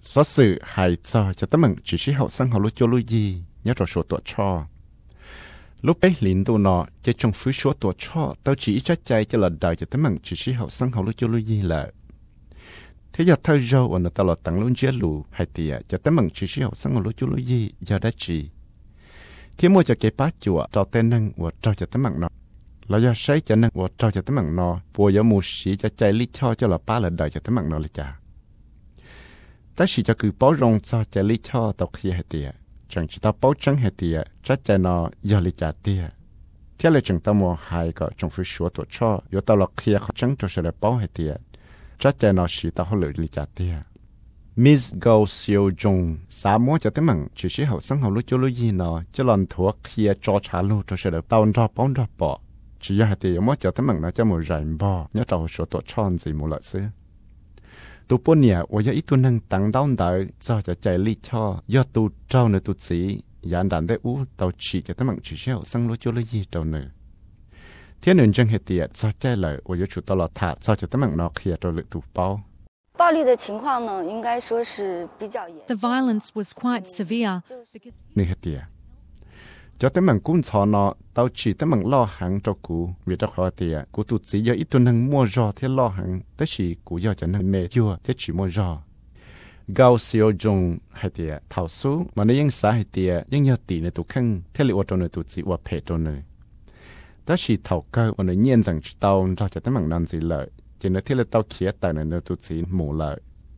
số sự hay cho tấm mừng chỉ hậu sang họ lúc cho lúc gì nhớ cho số tuổi cho lúc ấy liền tụ nọ chỉ trong phía số tuổi cho tao chỉ chắc chạy cho là đời cho tấm mừng chỉ hậu sang họ lúc cho lúc gì là thế giờ thâu râu ở tao là tặng luôn chia lù hay tiệt cho tấm mừng chỉ hậu sang họ lúc cho lúc gì giờ đã chỉ thế mua cho cái bát chùa trao tên năng và trao cho tấm mừng nọ là do xây cho năng và trao cho tấm mừng nọ bùa giờ mù xí cho chạy lý cho là ba là đời cho tấm mừng nọ là chả ta chỉ cho cứ bảo rong cho chạy lý cho tao khi hay tiệt chẳng chỉ tao bảo trắng hay tiệt chắc chạy nó giờ lý trả tiệt thế là chẳng tao mua hai cái trong phía sửa tổ cho giờ tao là khi họ trắng cho sẽ là bảo hay tiệt chắc chạy nó chỉ tao họ lợi lý trả tiệt Miss Go Seo Jung xã mua cho tấm mừng chỉ hậu sang hậu lúc cho lúc gì nó cho lần thua khi cho trả luôn cho sẽ được tao ra bóng ra bỏ chỉ là thì mua cho tấm mừng nó cho một rải bò nhớ tao số tổ tròn gì một lợi xứ tụ bốn nhà ở giờ ít tu năng tăng đau đỡ cho chạy lý cho giờ tụ trâu nữa tụ sĩ dàn đàn để u tàu chỉ cho tấm mừng chỉ hậu sang lúc cho lúc gì trâu nữa thế nên chân hệ tiệt cho chạy lại ở giờ chủ tao là thả cho tấm mừng nó khi trâu lựa tụ bao The violence was quite severe. Cho tới mảng cũng cho nó tao chỉ tới mảng lo hàng cho cụ vì cho họ thì cụ tụt chỉ giờ ít tuần năng mua rò thế lo hàng tới chỉ cụ giờ cho năng mẹ chưa thế chỉ mua rò Gao Seo Jung hay thì thảo số mà nếu những xã hay thì những nhà tỷ này tụ khăng thế liệu cho nơi tụt chỉ qua phe cho nơi tới chỉ thảo cơ mà nơi nhiên rằng tao cho tới mảng nan gì lợi chỉ nói thế là tao kia tại nơi tụt chỉ mù lợi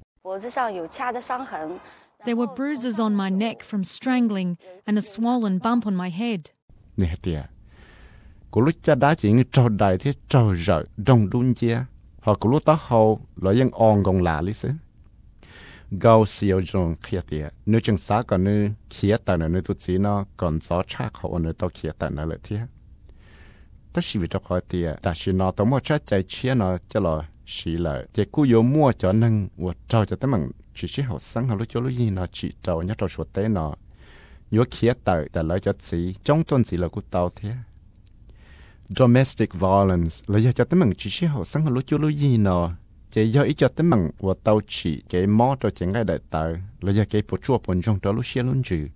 There were bruises on my neck from strangling and a swollen bump on my head. Nè tiệt, cô lúc cha đá chỉ như trâu đại thế trâu rợ trong đun chia, họ cô lúc tao hậu lạiยังon gồng lạ lý xứ. Gao Seo Jung kia tiệt, nếu chừng sáng còn nếu kia tại nơi tụt chỉ nó còn gió chắc họ nơi tao kia tại nơi lợi thiệt. Tất nhiên vì cho họ tiệt,但是nó tao mua chắc chạy chia nó cho là xí lợi, chỉ cú yếu mua cho nâng và trâu cho tấm bằng chỉ hậu sáng hậu lúc cho lúc gì nó chỉ trâu nhớ trâu suốt tế nó yếu khía tớiแต่lấy cho gì trong tuần gì là cú tao thế domestic violence lấy cho tấm bằng chỉ hậu sáng hậu lúc cho lúc gì nó chỉ do ít cho tấm bằng và tao chỉ cái mò cho chuyện ngay đại tới lấy cái phụ chua bổn trong đó lúc xia luôn chứ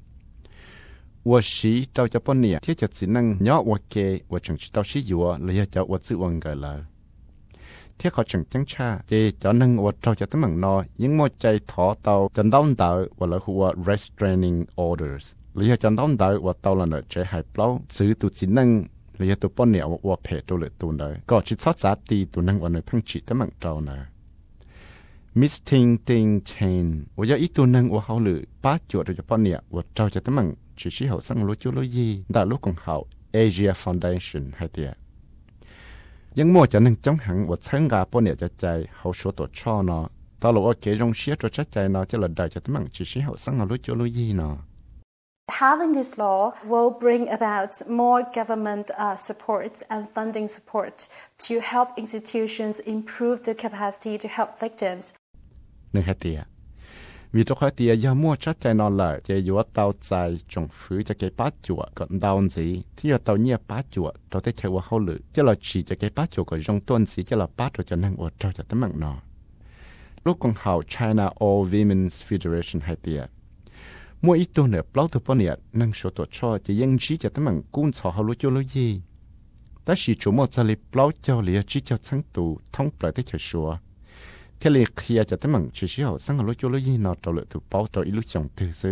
và xí trâu cho bọn nè thiết cho chỉ năng nhỏ và kê và chẳng chỉ tao xí yếu lấy cho và tự vấn gọi là thiết họ chẳng chẳng cha chỉ cho năng và trâu cho tấm bằng nó những một chạy thọ tàu chân đau đỡ và là hùa restraining orders lý chân đau đỡ và tàu là nợ chạy hại plau xử tụ chỉ năng lý tụ bọn nẹo và phe tụ lệ tụ nợ có chỉ sót giá tì tụ năng và nợ phăng chỉ tấm bằng trâu nợ Miss Ting Ting Chen và do ít tụ năng và hậu lự ba chuột cho bọn nẹo và trâu cho tấm bằng chỉ hậu sang lối chú lối gì đã lúc còn hậu Asia Foundation hay tiệt nhưng mua cho nên chống hẳn và sáng gà bọn nè cho chạy hậu số tổ cho nó tao lộ kế rong xía cho chắc chạy nó cho là đại cho tấm bằng chỉ hậu sáng nó lối cho lối gì nó Having this law will bring about more government support and funding support to help institutions improve their capacity to help victims. Nên hạt tiệt vì cho khỏi tiệt giờ mua chắc chạy nó lại chạy yếu tao chạy trồng phứ cho cái bát chùa còn đau gì thì ở tao nhia bát chùa tao thấy chạy qua hậu lự cho là chỉ cho cái bát chùa của trong tuần gì cho là bát rồi cho nên ở trao cho tấm bằng nó lúc còn hậu China All Women's Federation hay tiệt mua ít tuần nữa bao nhiêu bao năng số tổ cho chỉ những chỉ cho tấm bằng cuốn sổ hậu lúa cho lúa gì ta chỉ chủ một giờ lịch bao cho liền chỉ cho sáng tụ thông lại tới chờ sủa thế là khi cho tấm bằng chỉ hậu sáng hậu cho lúa gì nó trâu lợi tụ bao trâu ít lúc trồng từ xưa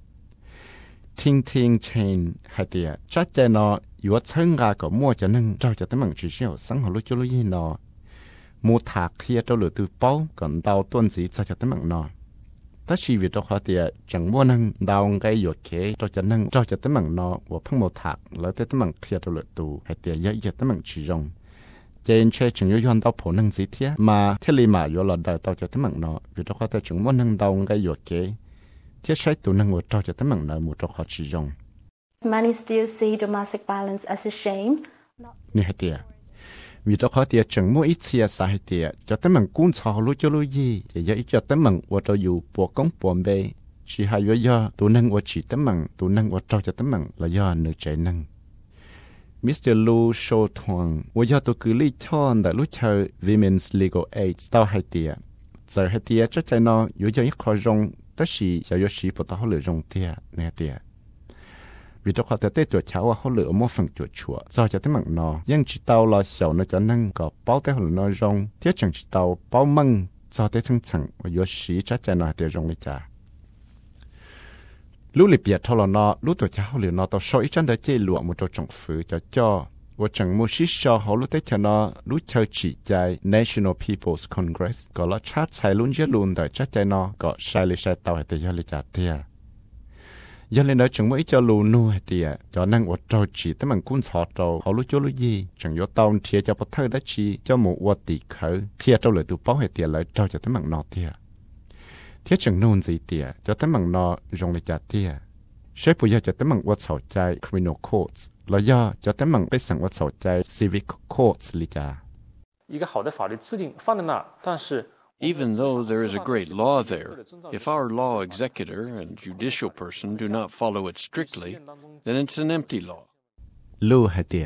Ting Ting Chen hay tiệt chắc chắn nó yếu chân gà có mua cho nên trâu cho tấm bằng chỉ hậu sáng hậu cho lúa gì nó mua thạc khi trâu lợi tụ bao còn đào tuần gì cho tấm bằng nó tất chỉ vì cho họ tiệt chẳng mua năng đào cái yếu kế cho năng cho tấm bằng nó và phăng một thạc lấy tới tấm bằng khi trâu lợi tụ hay tiệt dễ tấm bằng chỉ rong trên chơi chừng yếu đào phổ năng gì thế mà thế li mà yếu là đào tao cho tấm bằng nó vì cho họ tiệt chẳng mua năng đào cái yếu kế thiết sai tụ năng và cho tấm bằng nó một cho họ chỉ rong Many still see domestic violence as a shame. Nè hay tiệt vì đó khó tiệt chẳng mua ít xia sai tiệt cho tấm bằng cuốn sò lúa cho lúa gì để cho ít cho tấm bằng và cho dù bộ công bộ bê chỉ hai do tụ năng và chỉ tấm bằng tụ năng và cho tấm bằng là do nữ trẻ năng Mr. Lu Shou Thuong và do tụ cứ lý chọn đã lúc chờ Women's Legal Aid tao hai tiệt giờ hết tiệt chắc chắn nó yếu cho ít khó rong tất sĩ giờ yếu sĩ phụ tao họ lựa rong tiệt nè tiệt vì trong họ tết tuổi cháu họ lựa một phần chuột chùa do cho tới mặn nó nhưng chỉ tao là sầu nó cho năng có bao tới họ nó rong thiết chẳng chỉ tao bao măng do tới thân chẳng và yếu sĩ chắc chắn nó tiệt rong đi cha lúc lịch biệt thọ là nó lúc tuổi cháu lựa nó tao soi chân để chơi lụa một chỗ trồng phứ cho我整冇事少好路得瞧那路超起在 National People's Congress 個啦差才輪一輪的差在那個晒嚟晒到係得要嚟家啲要嚟那整冇一隻路路係啲就能我着急得問觀察到好路做路嘢整要到貼就不偷得起就冇我地口貼到嚟都包係啲嚟就得問那啲貼整弄gì啲就得問那用嚟家啲誰不要就得問我吵在 criminal courts là do cho tới mừng bây giờ我所在 civic courts 里家。 一个好的法律制定放在那儿，但是 Even though there is a great law there, if our law executor and judicial person do not follow it strictly, then it's an empty law. Lưu hai tiệt,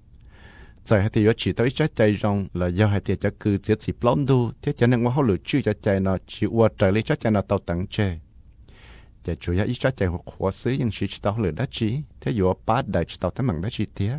giờ hai tiệt chỉ tới trái trái rong là do hai tiệt cho cứ chỉ plon du, thế cho nên họ lựa chữ trái trái nó chỉ qua trái lấy trái trái nó tao tặng chơi. Chỉ chủ yếu ít trái trái hoặc hóa xứ nhưng chỉ tao lựa đá chỉ, thế dù ba đại chỉ tao tới mừng đá chỉ tiệt.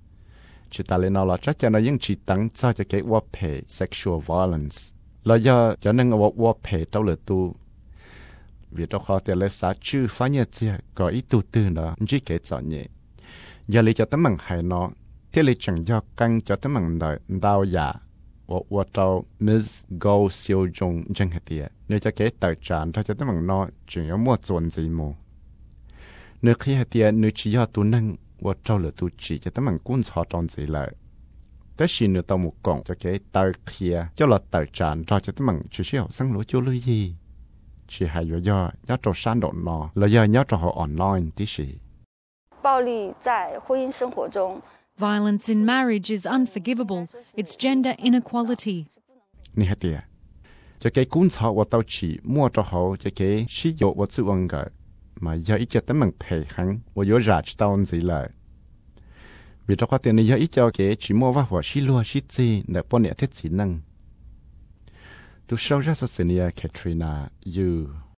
Chỉ ta lên nó là trái trái nó nhưng chỉ tặng cho cái qua pay sexual violence. Là do cho nên我陪到了都，vì đó họ tiền lấy xã chữ phá nhẹ chia có ít tu tư nữa chỉ kể cho nhẹ, giờ lấy cho tấm bằng hay nó, thế lấy chẳng do căng cho tấm bằng đời đau giả, 我到 Miss Go 小众真係啲，你就幾特產，佢就tấm bằng nó仲有乜做gì冇，你khi係啲你只要tu năng，我到了tu chỉ cho tấm bằng觀察當gì lại。แต่สิ่งที่ต้องมุกงจะเกิดตายเขียจะหลอดตายจานเราจะต้องมั่งชื่อเชี่ยวสังรู้จู่ลุยยี่ชื่อหายย่อย่อตัวสั้นโดดนอแล้วย่อตัวหัวอ่อนน้อยที่สี่暴力在婚姻生活中 Violence in marriage is unforgivable. It's gender inequality. นี่ฮะเดียจะเกิดกุ้งชอว่าตัวฉีมั่วตัวหัวจะเกิดชี้โยว่าซื่อวังเกิดมาย่ออีจะต้องมั่งเพย์หังว่าย่อราชตอนสิเลยvì trong quá trình này ít cho cái chỉ mua vào hoa xí lúa xí gì để bọn nhẹ thiết chỉ năng. Tôi sau ra sự này Katrina, you